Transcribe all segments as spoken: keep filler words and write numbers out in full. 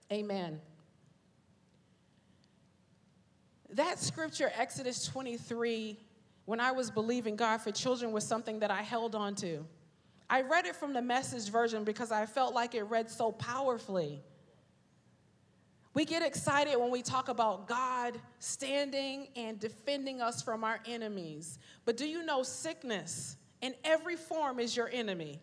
Amen. That scripture, Exodus twenty-three, when I was believing God for children, was something that I held on to. I read it from the Message version because I felt like it read so powerfully. We get excited when we talk about God standing and defending us from our enemies. But do you know sickness in every form is your enemy?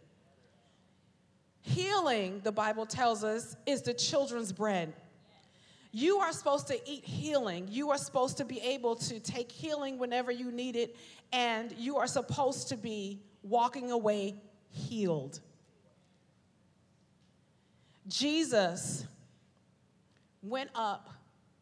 Healing, the Bible tells us, is the children's bread. You are supposed to eat healing. You are supposed to be able to take healing whenever you need it, and you are supposed to be walking away healed. Jesus went up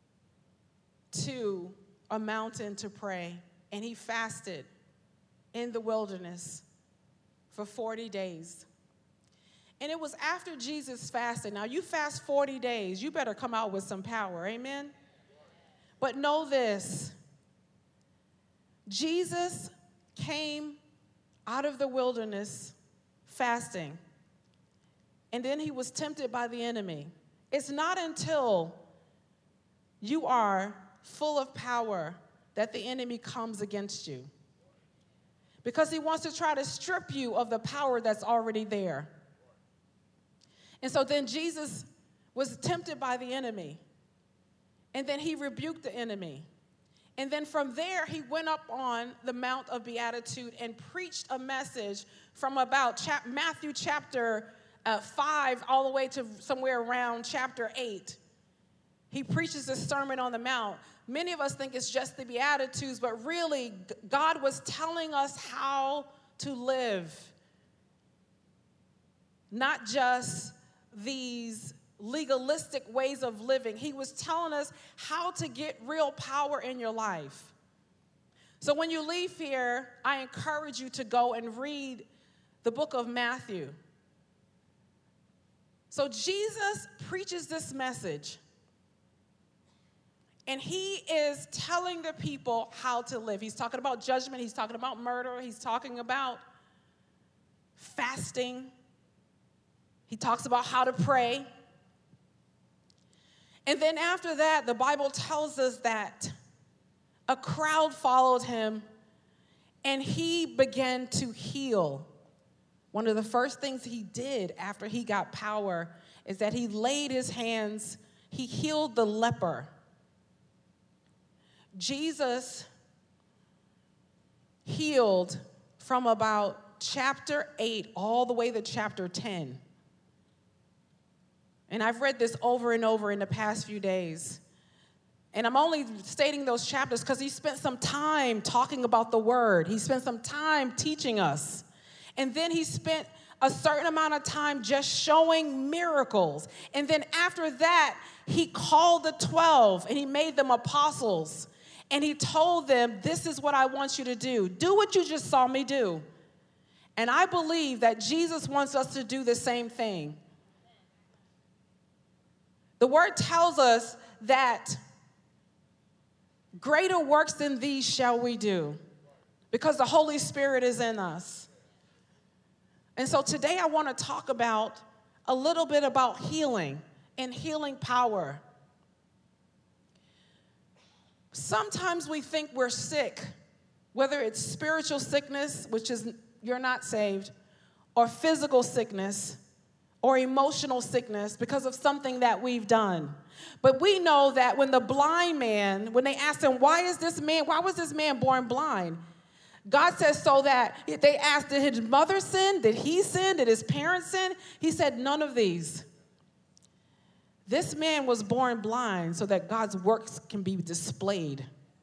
to a mountain to pray, and he fasted in the wilderness for forty days. And it was after Jesus fasted. Now, you fast forty days, you better come out with some power, amen? But know this, Jesus came out of the wilderness fasting, and then he was tempted by the enemy. It's not until you are full of power that the enemy comes against you, because he wants to try to strip you of the power that's already there. And so then Jesus was tempted by the enemy, and then he rebuked the enemy. And then from there, he went up on the Mount of Beatitude and preached a message from about chap- Matthew chapter uh, five all the way to somewhere around chapter eight. He preaches the Sermon on the Mount. Many of us think it's just the Beatitudes, but really, God was telling us how to live. Not just these legalistic ways of living. He was telling us how to get real power in your life. So when you leave here, I encourage you to go and read the book of Matthew. So Jesus preaches this message, and he is telling the people how to live. He's talking about judgment. He's talking about murder. He's talking about fasting. He talks about how to pray. And then after that, the Bible tells us that a crowd followed him, and he began to heal. One of the first things he did after he got power is that he laid his hands, he healed the leper. Jesus healed from about chapter eight all the way to chapter ten. And I've read this over and over in the past few days. And I'm only stating those chapters because he spent some time talking about the word. He spent some time teaching us. And then he spent a certain amount of time just showing miracles. And then after that, he called the twelve and he made them apostles. And he told them, this is what I want you to do. Do what you just saw me do. And I believe that Jesus wants us to do the same thing. The word tells us that greater works than these shall we do, because the Holy Spirit is in us. And so today I want to talk about a little bit about healing and healing power. Sometimes we think we're sick, whether it's spiritual sickness, which is you're not saved, or physical sickness, or emotional sickness because of something that we've done. But we know that when the blind man, when they asked him, why is this man, why was this man born blind? God says so that they asked, did his mother sin? Did he sin? Did his parents sin? He said, none of these. This man was born blind so that God's works can be displayed.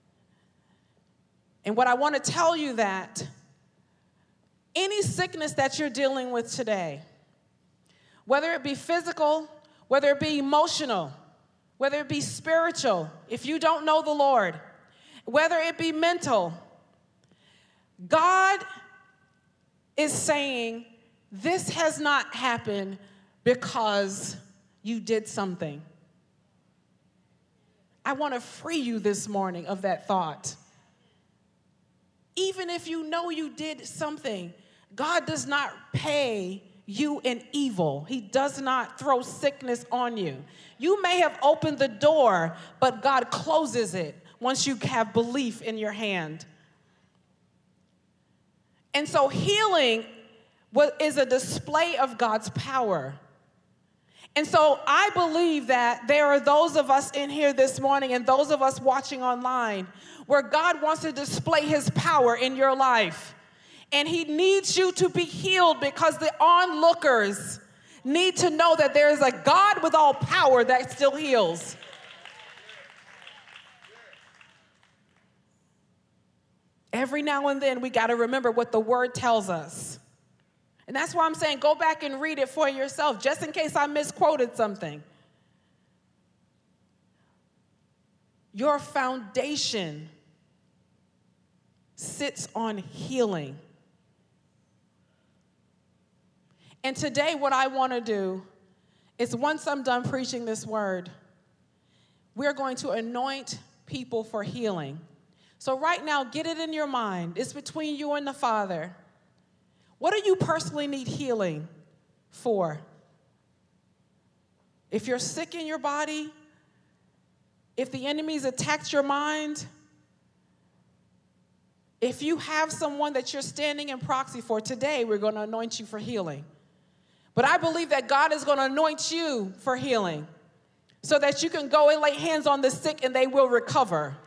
And what I want to tell you that any sickness that you're dealing with today, whether it be physical, whether it be emotional, whether it be spiritual, if you don't know the Lord, whether it be mental, God is saying, this has not happened because you did something. I want to free you this morning of that thought. Even if you know you did something, God does not pay you in evil. He does not throw sickness on you. You may have opened the door, but God closes it once you have belief in your hand. And so healing is a display of God's power. And so I believe that there are those of us in here this morning and those of us watching online where God wants to display his power in your life. And he needs you to be healed because the onlookers need to know that there is a God with all power that still heals. Every now and then we got to remember what the word tells us. And that's why I'm saying go back and read it for yourself, just in case I misquoted something. Your foundation sits on healing. And today what I want to do is, once I'm done preaching this word, we're going to anoint people for healing. So right now, get it in your mind. It's between you and the Father. What do you personally need healing for? If you're sick in your body, if the enemy's attacked your mind, if you have someone that you're standing in proxy for, today we're going to anoint you for healing. But I believe that God is going to anoint you for healing so that you can go and lay hands on the sick and they will recover.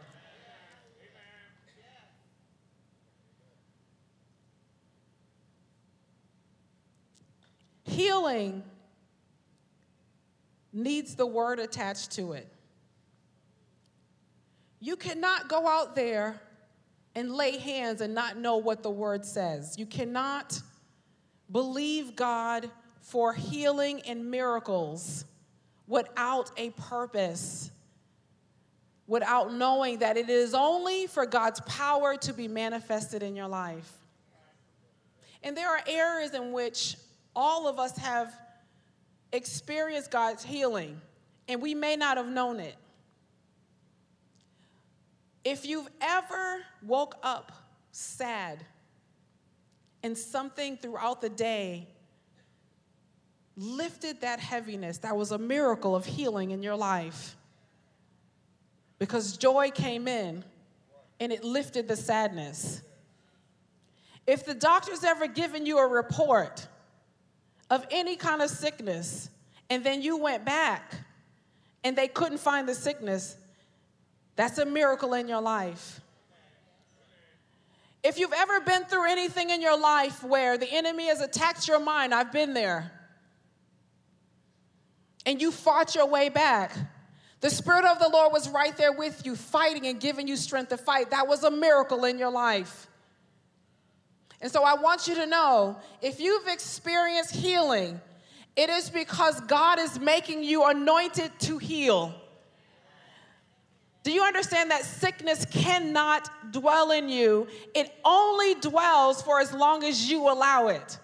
Healing needs the word attached to it. You cannot go out there and lay hands and not know what the word says. You cannot believe God for healing and miracles without a purpose, without knowing that it is only for God's power to be manifested in your life. And there are areas in which all of us have experienced God's healing, and we may not have known it. If you've ever woke up sad and something throughout the day lifted that heaviness, that was a miracle of healing in your life, because joy came in and it lifted the sadness. If the doctor's ever given you a report of any kind of sickness, and then you went back and they couldn't find the sickness, that's a miracle in your life. If you've ever been through anything in your life where the enemy has attacked your mind, I've been there, and you fought your way back, the Spirit of the Lord was right there with you, fighting and giving you strength to fight. That was a miracle in your life. And so I want you to know, if you've experienced healing, it is because God is making you anointed to heal. Do you understand that sickness cannot dwell in you? It only dwells for as long as you allow it.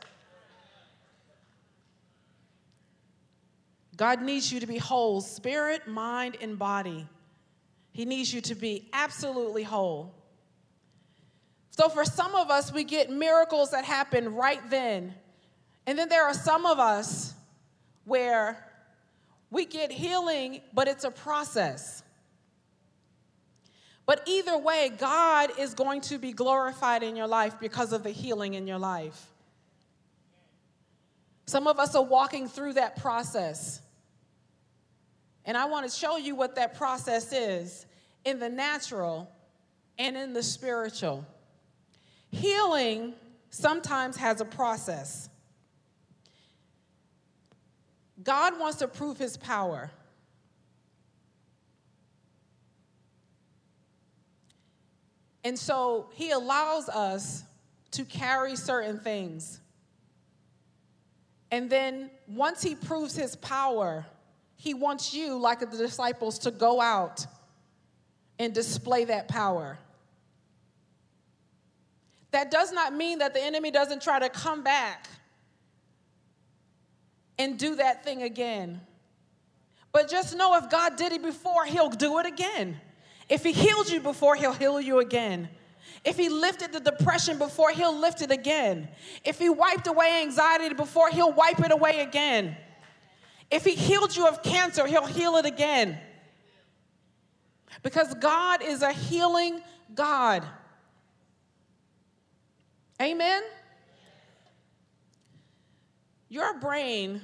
God needs you to be whole, spirit, mind, and body. He needs you to be absolutely whole. So for some of us, we get miracles that happen right then. And then there are some of us where we get healing, but it's a process. But either way, God is going to be glorified in your life because of the healing in your life. Some of us are walking through that process. And I want to show you what that process is in the natural and in the spiritual. Healing sometimes has a process. God wants to prove his power. And so he allows us to carry certain things. And then once he proves his power, he wants you, like the disciples, to go out and display that power. That does not mean that the enemy doesn't try to come back and do that thing again. But just know, if God did it before, he'll do it again. If he healed you before, he'll heal you again. If he lifted the depression before, he'll lift it again. If he wiped away anxiety before, he'll wipe it away again. If he healed you of cancer, he'll heal it again. Because God is a healing God. Amen? Your brain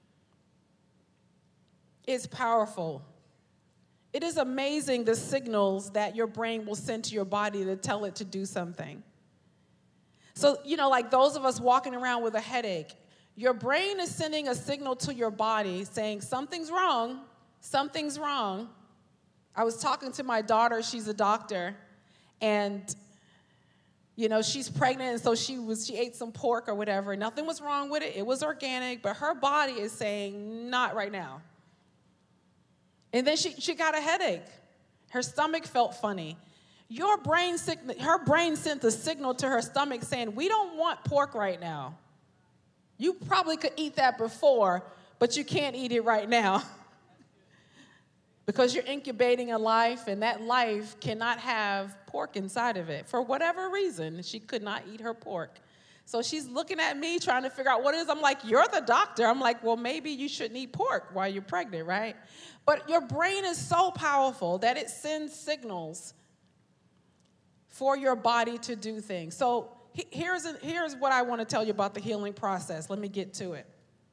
is powerful. It is amazing the signals that your brain will send to your body to tell it to do something. So, you know, like those of us walking around with a headache, your brain is sending a signal to your body saying, something's wrong, something's wrong. I was talking to my daughter, she's a doctor, and, you know, she's pregnant, and so she was, she ate some pork or whatever. Nothing was wrong with it. It was organic, but her body is saying, not right now. And then she, she got a headache. Her stomach felt funny. Your brain, her brain sent a signal to her stomach saying, we don't want pork right now. You probably could eat that before, but you can't eat it right now. Because you're incubating a life, and that life cannot have pork inside of it. For whatever reason, she could not eat her pork. So she's looking at me trying to figure out what it is. I'm like, you're the doctor. I'm like, well, maybe you shouldn't eat pork while you're pregnant, right? But your brain is so powerful that it sends signals for your body to do things. So here's, a, here's what I want to tell you about the healing process. Let me get to it.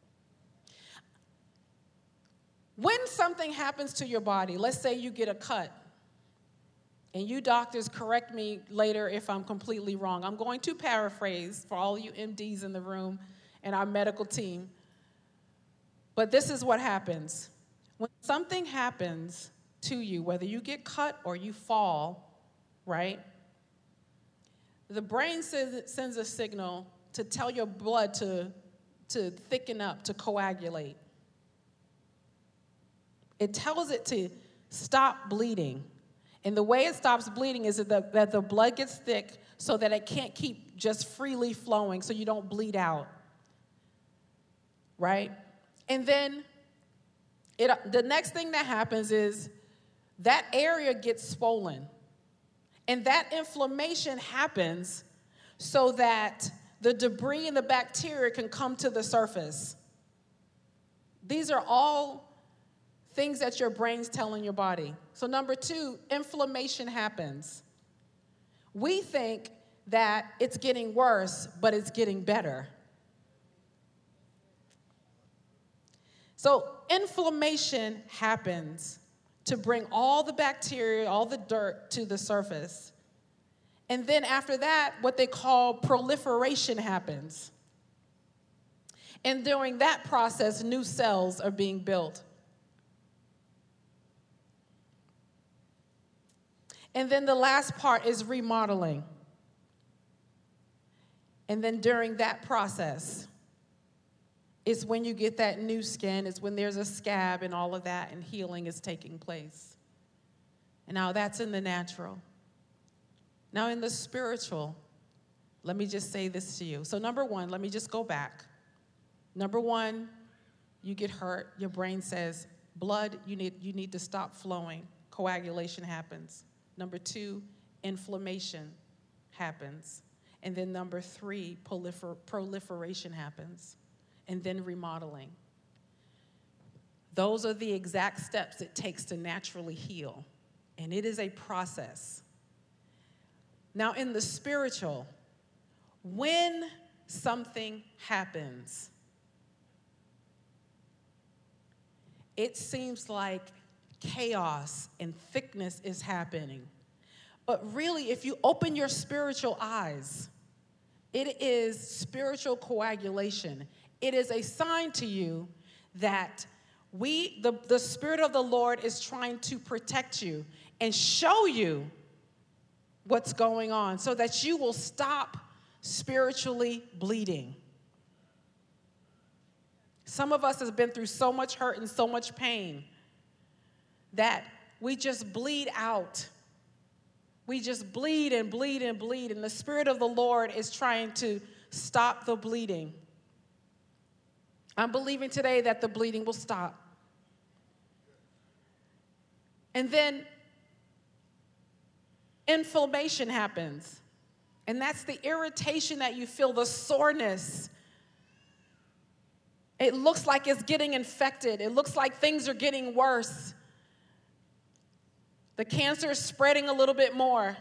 When something happens to your body, let's say you get a cut, and you doctors correct me later if I'm completely wrong. I'm going to paraphrase for all you M Ds in the room and our medical team. But this is what happens. When something happens to you, whether you get cut or you fall, right? The brain says, sends a signal to tell your blood to, to thicken up, to coagulate. It tells it to stop bleeding. And the way it stops bleeding is that the, that the blood gets thick so that it can't keep just freely flowing, so you don't bleed out, right? And then it, the next thing that happens is that area gets swollen. And that inflammation happens so that the debris and the bacteria can come to the surface. These are all things that your brain's telling your body. So number two, inflammation happens. We think that it's getting worse, but it's getting better. So inflammation happens to bring all the bacteria, all the dirt to the surface. And then after that, what they call proliferation happens. And during that process, new cells are being built. And then the last part is remodeling. And then during that process, it's when you get that new skin, it's when there's a scab and all of that, and healing is taking place. And now that's in the natural. Now in the spiritual, let me just say this to you. So number one, let me just go back. Number one, you get hurt, your brain says, blood, you need, you need to stop flowing. Coagulation happens. Number two, inflammation happens. And then number three, prolifer- proliferation happens. And then remodeling. Those are the exact steps it takes to naturally heal. And it is a process. Now in the spiritual, when something happens, it seems like chaos and thickness is happening. But really, if you open your spiritual eyes, it is spiritual coagulation. It is a sign to you that we, the, the Spirit of the Lord is trying to protect you and show you what's going on so that you will stop spiritually bleeding. Some of us have been through so much hurt and so much pain that we just bleed out. We just bleed and bleed and bleed, and the Spirit of the Lord is trying to stop the bleeding. I'm believing today that the bleeding will stop. And then inflammation happens. And that's the irritation that you feel, the soreness. It looks like it's getting infected. It looks like things are getting worse. The cancer is spreading a little bit more.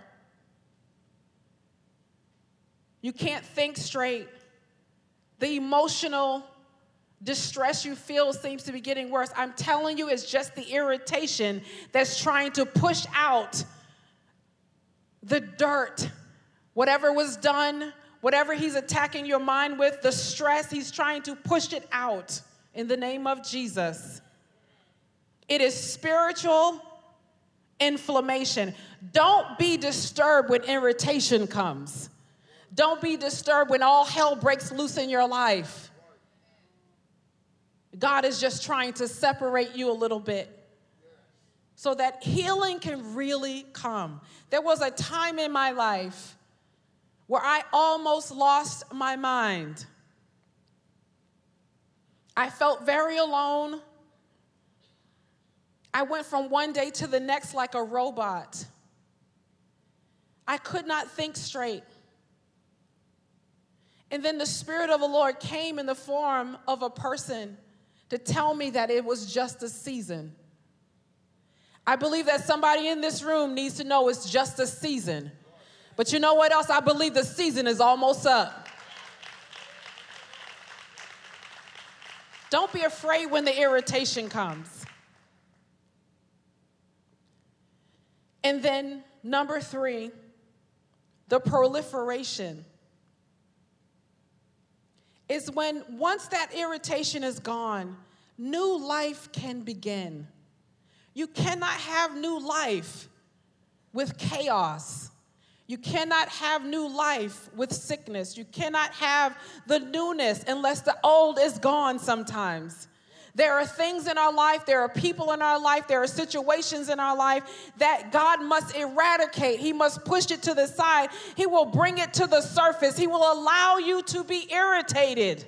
You can't think straight. The emotional distress you feel seems to be getting worse. I'm telling you, it's just the irritation that's trying to push out the dirt. Whatever was done, whatever he's attacking your mind with, the stress, he's trying to push it out in the name of Jesus. It is spiritual inflammation. Don't be disturbed when irritation comes. Don't be disturbed when all hell breaks loose in your life. God is just trying to separate you a little bit so that healing can really come. There was a time in my life where I almost lost my mind. I felt very alone. I went from one day to the next like a robot. I could not think straight. And then the Spirit of the Lord came in the form of a person to tell me that it was just a season. I believe that somebody in this room needs to know it's just a season. But you know what else? I believe the season is almost up. Don't be afraid when the irritation comes. And then number three, the proliferation. Is when once that irritation is gone, new life can begin. You cannot have new life with chaos. You cannot have new life with sickness. You cannot have the newness unless the old is gone sometimes. There are things in our life, there are people in our life, there are situations in our life that God must eradicate. He must push it to the side. He will bring it to the surface. He will allow you to be irritated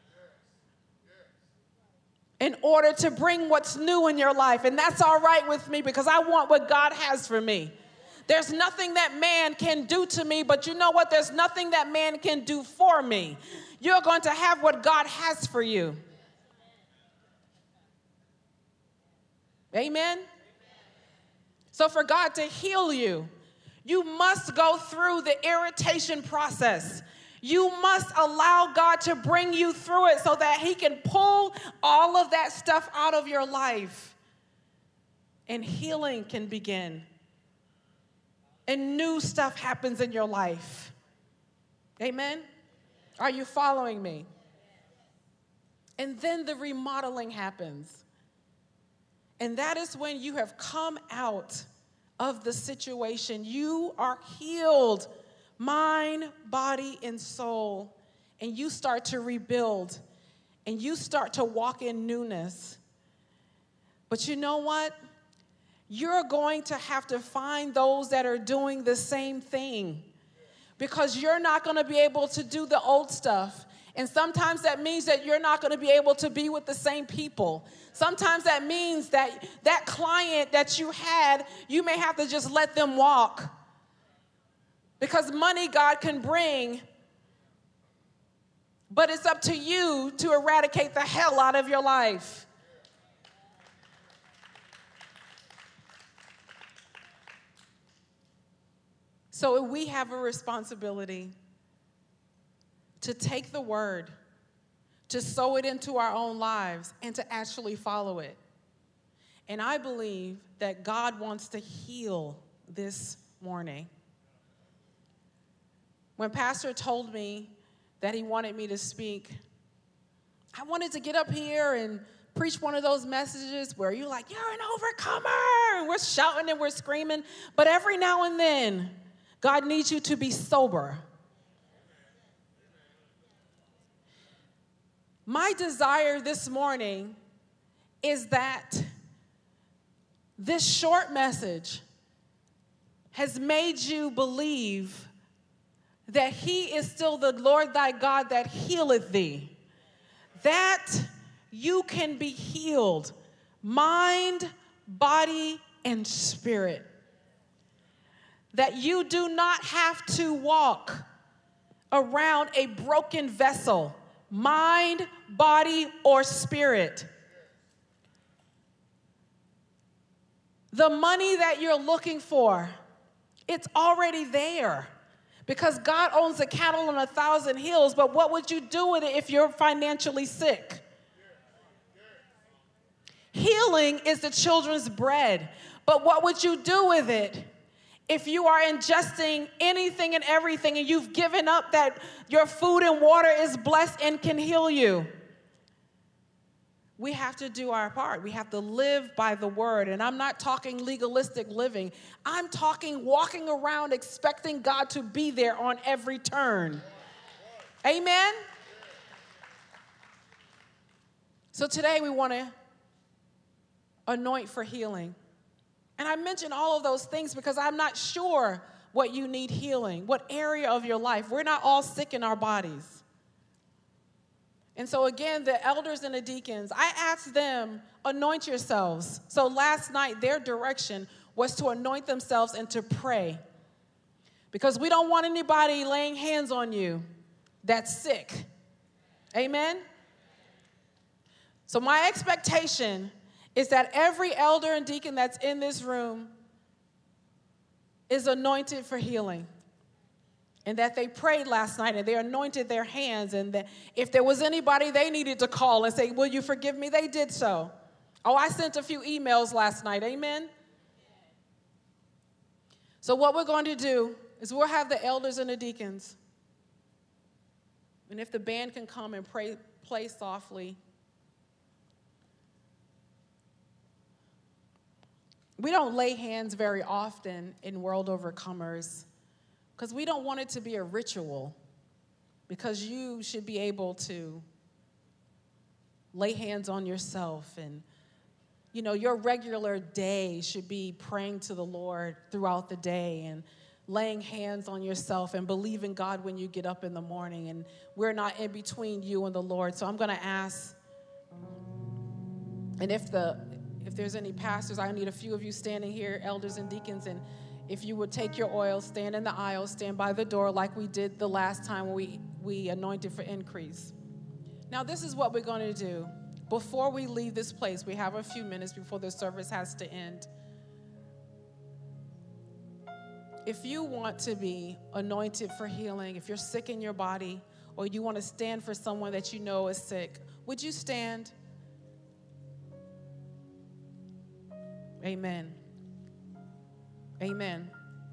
in order to bring what's new in your life. And that's all right with me because I want what God has for me. There's nothing that man can do to me, but you know what? There's nothing that man can do for me. You're going to have what God has for you. Amen? So for God to heal you, you must go through the irritation process. You must allow God to bring you through it so that he can pull all of that stuff out of your life. And healing can begin. And new stuff happens in your life. Amen? Are you following me? And then the remodeling happens. And that is when you have come out of the situation. You are healed, mind, body, and soul. And you start to rebuild. And you start to walk in newness. But you know what? You're going to have to find those that are doing the same thing. Because you're not going to be able to do the old stuff. And sometimes that means that you're not going to be able to be with the same people. Sometimes that means that that client that you had, you may have to just let them walk. Because money God can bring, but it's up to you to eradicate the hell out of your life. So we have a responsibility to take the word, to sow it into our own lives, and to actually follow it. And I believe that God wants to heal this morning. When Pastor told me that he wanted me to speak, I wanted to get up here and preach one of those messages where you're like, you're an overcomer, and we're shouting and we're screaming. But every now and then, God needs you to be sober. My desire this morning is that this short message has made you believe that he is still the Lord thy God that healeth thee, that you can be healed, mind, body, and spirit. that you do not have to walk around a broken vessel, mind, body, or spirit. The money that you're looking for, it's already there because God owns the cattle on a thousand hills. But what would you do with it if you're financially sick? Healing is the children's bread. But what would you do with it if you are ingesting anything and everything and you've given up that your food and water is blessed and can heal you? We have to do our part. We have to live by the word. And I'm not talking legalistic living. I'm talking walking around expecting God to be there on every turn. Amen? So today we want to anoint for healing. And I mention all of those things because I'm not sure what you need healing, what area of your life. We're not all sick in our bodies. And so again, the elders and the deacons, I asked them, anoint yourselves. So last night, their direction was to anoint themselves and to pray. Because we don't want anybody laying hands on you that's sick. Amen? So my expectation is that every elder and deacon that's in this room is anointed for healing. And that they prayed last night and they anointed their hands. And that if there was anybody they needed to call and say, will you forgive me? They did so. Oh, I sent a few emails last night. Amen? So what we're going to do is we'll have the elders and the deacons. And if the band can come and pray, play softly. We don't lay hands very often in World Overcomers, because we don't want it to be a ritual, because you should be able to lay hands on yourself. And, you know, your regular day should be praying to the Lord throughout the day and laying hands on yourself and believing God when you get up in the morning. And we're not in between you and the Lord. So I'm going to ask, and if, the, if there's any pastors, I need a few of you standing here, elders and deacons, and if you would take your oil, stand in the aisle, stand by the door like we did the last time when we, we anointed for increase. Now, this is what we're going to do. Before we leave this place, we have a few minutes before the service has to end. If you want to be anointed for healing, if you're sick in your body, or you want to stand for someone that you know is sick, would you stand? Amen. Amen.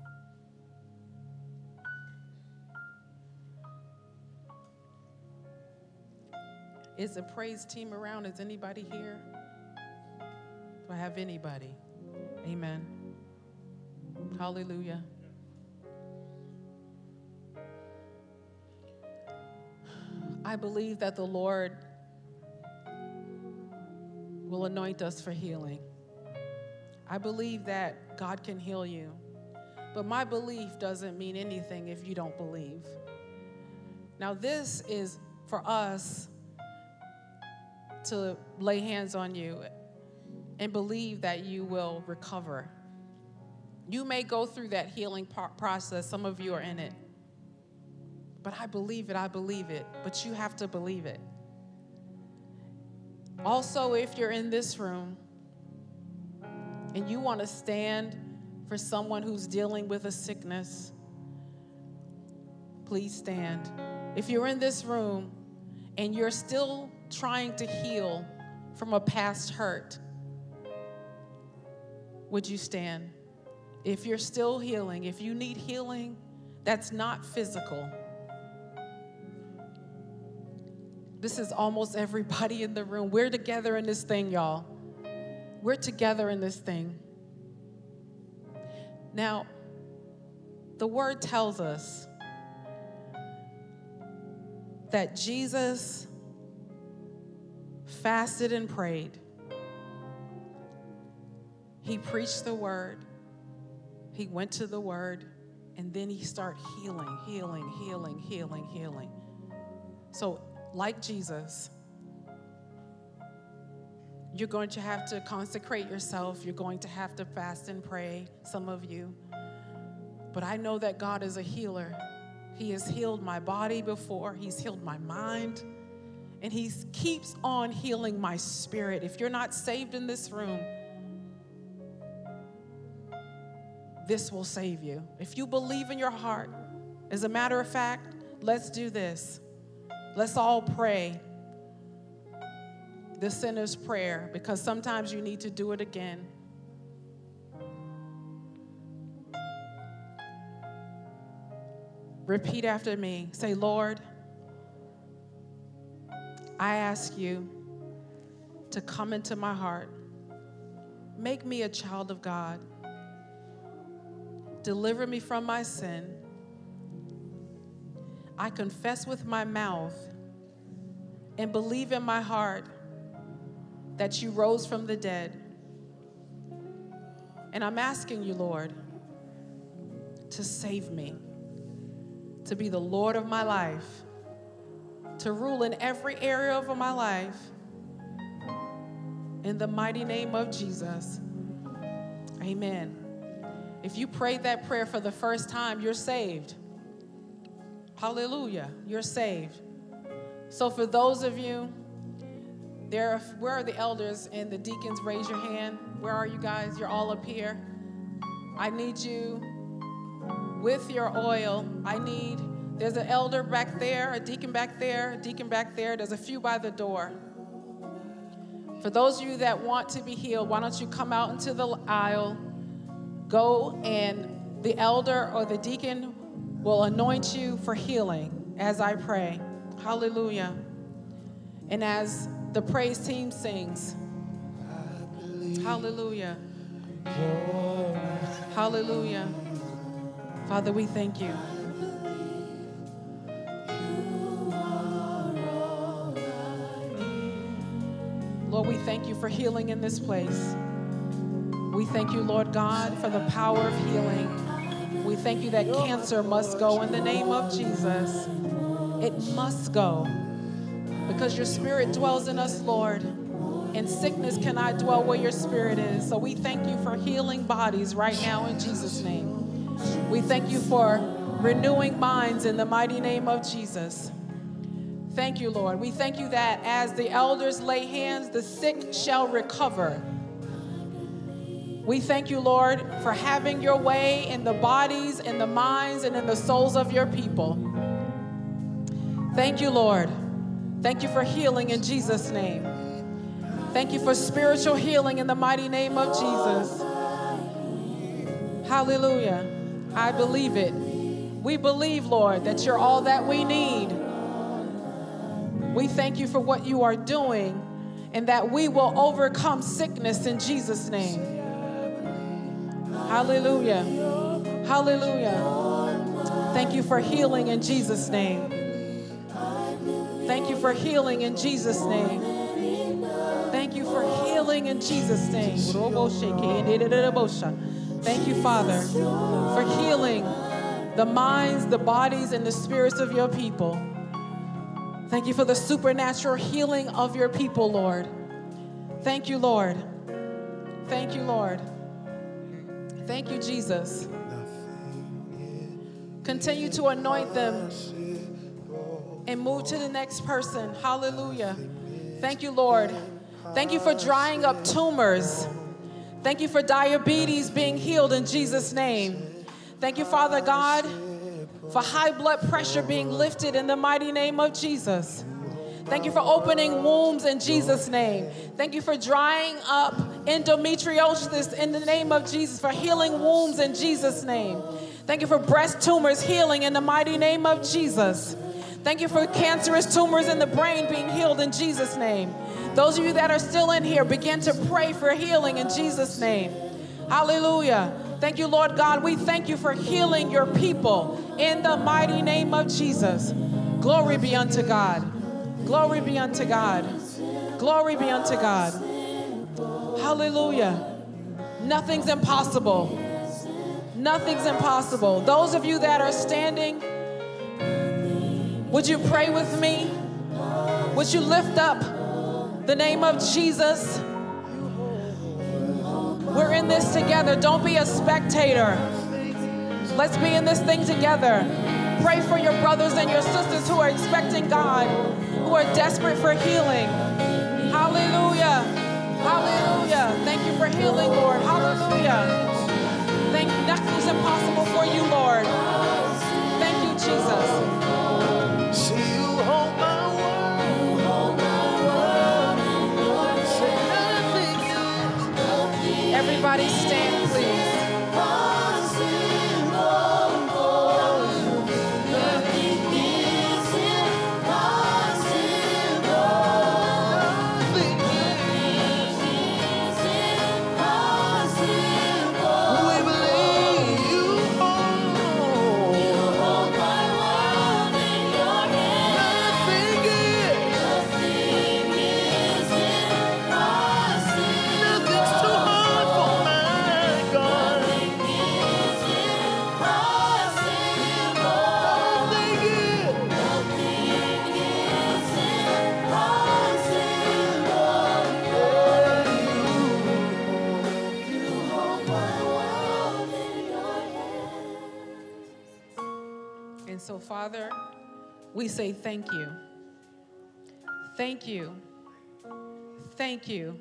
Is the praise team around? Is anybody here? Do I have anybody? Amen. Hallelujah. I believe that the Lord will anoint us for healing. I believe that God can heal you. But my belief doesn't mean anything if you don't believe. Now, this is for us to lay hands on you and believe that you will recover. You may go through that healing process. Some of you are in it. But I believe it, I believe it. But you have to believe it. Also, if you're in this room and you want to stand for someone who's dealing with a sickness, please stand. If you're in this room and you're still trying to heal from a past hurt, would you stand? If you're still healing, if you need healing that's not physical. This is almost everybody in the room. We're together in this thing, y'all. We're together in this thing. Now, the word tells us that Jesus fasted and prayed. He preached the word. He went to the word, and then he started healing, healing, healing, healing, healing. So, like Jesus, you're going to have to consecrate yourself. You're going to have to fast and pray, some of you. But I know that God is a healer. He has healed my body before. He's healed my mind. And he keeps on healing my spirit. If you're not saved in this room, this will save you. If you believe in your heart, as a matter of fact, let's do this. Let's all pray the sinner's prayer, because sometimes you need to do it again. Repeat after me. Say, Lord, I ask you to come into my heart. Make me a child of God. Deliver me from my sin. I confess with my mouth and believe in my heart that you rose from the dead. And I'm asking you, Lord, to save me, to be the Lord of my life, to rule in every area of my life. In the mighty name of Jesus, amen. If you prayed that prayer for the first time, you're saved. Hallelujah, you're saved. So for those of you, there, are, where are the elders and the deacons? Raise your hand. Where are you guys? You're all up here. I need you with your oil. I need, there's an elder back there, a deacon back there, a deacon back there. There's a few by the door. For those of you that want to be healed, why don't you come out into the aisle, go, and the elder or the deacon will anoint you for healing as I pray. Hallelujah. And as the praise team sings, hallelujah. Hallelujah. Father, we thank you. Lord, we thank you for healing in this place. We thank you, Lord God, for the power of healing. We thank you that cancer must go in the name of Jesus. It must go because your spirit dwells in us, Lord, and sickness cannot dwell where your spirit is. So we thank you for healing bodies right now in Jesus' name. We thank you for renewing minds in the mighty name of Jesus. Thank you, Lord. We thank you that as the elders lay hands, the sick shall recover. We thank you, Lord, for having your way in the bodies, in the minds, and in the souls of your people. Thank you, Lord. Thank you for healing in Jesus' name. Thank you for spiritual healing in the mighty name of Jesus. Hallelujah. I believe it. We believe, Lord, that you're all that we need. We thank you for what you are doing and that we will overcome sickness in Jesus' name. Hallelujah. Hallelujah. Thank you for healing in Jesus' name. Thank you for healing in Jesus' name. Thank you for healing in Jesus' name. Thank you, Father, for healing the minds, the bodies, and the spirits of your people. Thank you for the supernatural healing of your people, Lord. Thank you, Lord. Thank you, Lord. Thank you, Jesus. Continue to anoint them and move to the next person. Hallelujah. Thank you, Lord. Thank you for drying up tumors. Thank you for diabetes being healed in Jesus' name. Thank you, Father God, for high blood pressure being lifted in the mighty name of Jesus. Thank you for opening wombs in Jesus' name. Thank you for drying up endometriosis in the name of Jesus, for healing wombs in Jesus' name. Thank you for breast tumors healing in the mighty name of Jesus. Thank you for cancerous tumors in the brain being healed in Jesus' name. Those of you that are still in here, begin to pray for healing in Jesus' name. Hallelujah. Thank you, Lord God. We thank you for healing your people in the mighty name of Jesus. Glory be unto God. Glory be unto God. Glory be unto God. Hallelujah. Nothing's impossible. Nothing's impossible. Those of you that are standing, would you pray with me? Would you lift up the name of Jesus? We're in this together. Don't be a spectator. Let's be in this thing together. Pray for your brothers and your sisters who are expecting God, who are desperate for healing. Hallelujah. Hallelujah. Thank you for healing, Lord. Hallelujah. Thank you. Nothing's impossible for you, Lord. Thank you, Jesus. See you hold my world. You hold my world in your hands. Everybody stand, please. So, Father, we say thank you. Thank you. Thank you.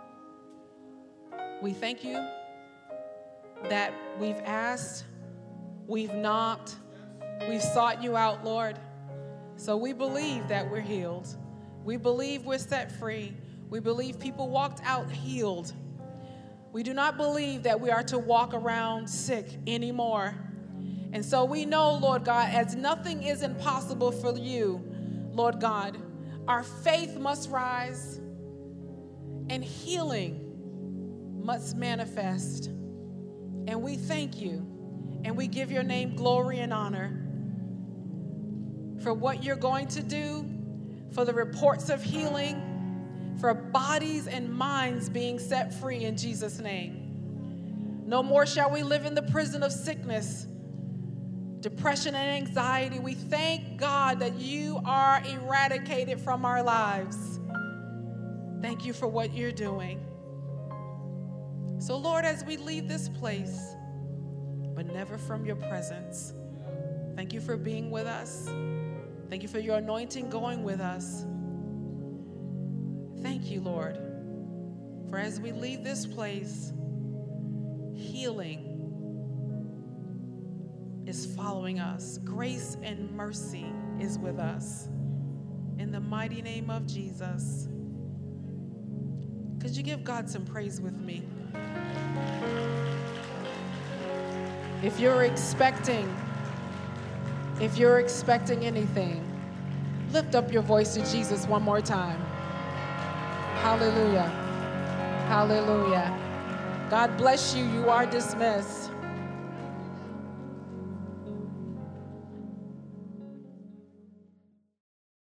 We thank you that we've asked, we've knocked, we've sought you out, Lord. So we believe that we're healed. We believe we're set free. We believe people walked out healed. We do not believe that we are to walk around sick anymore. And so we know, Lord God, as nothing is impossible for you, Lord God, our faith must rise and healing must manifest. And we thank you and we give your name glory and honor for what you're going to do, for the reports of healing, for bodies and minds being set free in Jesus' name. No more shall we live in the prison of sickness, depression, and anxiety. We thank God that you are eradicated from our lives. Thank you for what you're doing. So, Lord, as we leave this place, but never from your presence, thank you for being with us. Thank you for your anointing going with us. Thank you, Lord, for as we leave this place, healing is following us. Grace and mercy is with us. In the mighty name of Jesus. Could you give God some praise with me? If you're expecting, if you're expecting anything, lift up your voice to Jesus one more time. Hallelujah. Hallelujah. God bless you. You are dismissed.